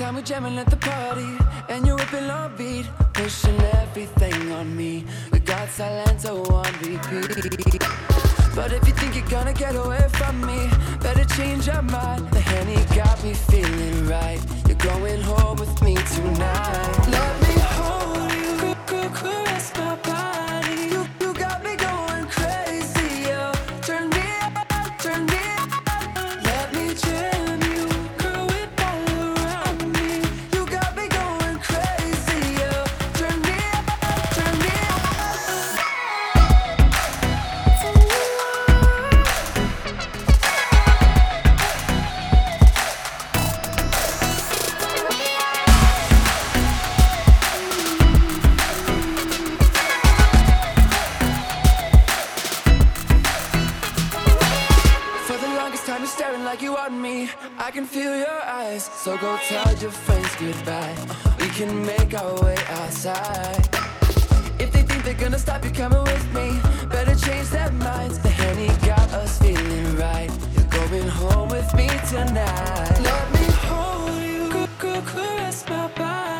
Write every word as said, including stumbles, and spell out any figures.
time we're jamming at the party, and you're whipping on beat, pushing everything on me. We got Silento on repeat. But if you think you're gonna get away from me, better change your mind. The Henny got me feeling right. You're going home with me tonight. Let me hold you, caress my body. You, you got me going crazy, yo. Turn me up, turn me up. Let me jam you, girl, whip all around me. You got me going crazy, yo. Turn me up, turn me up. For the longest time you're staring like you want me. I can feel your eyes, so go tell your friends goodbye. We can make our way outside. If they think they're gonna stop you coming with me, better change their minds. The Henny got us feeling right. You're going home with me tonight. Let me hold you, caress my body.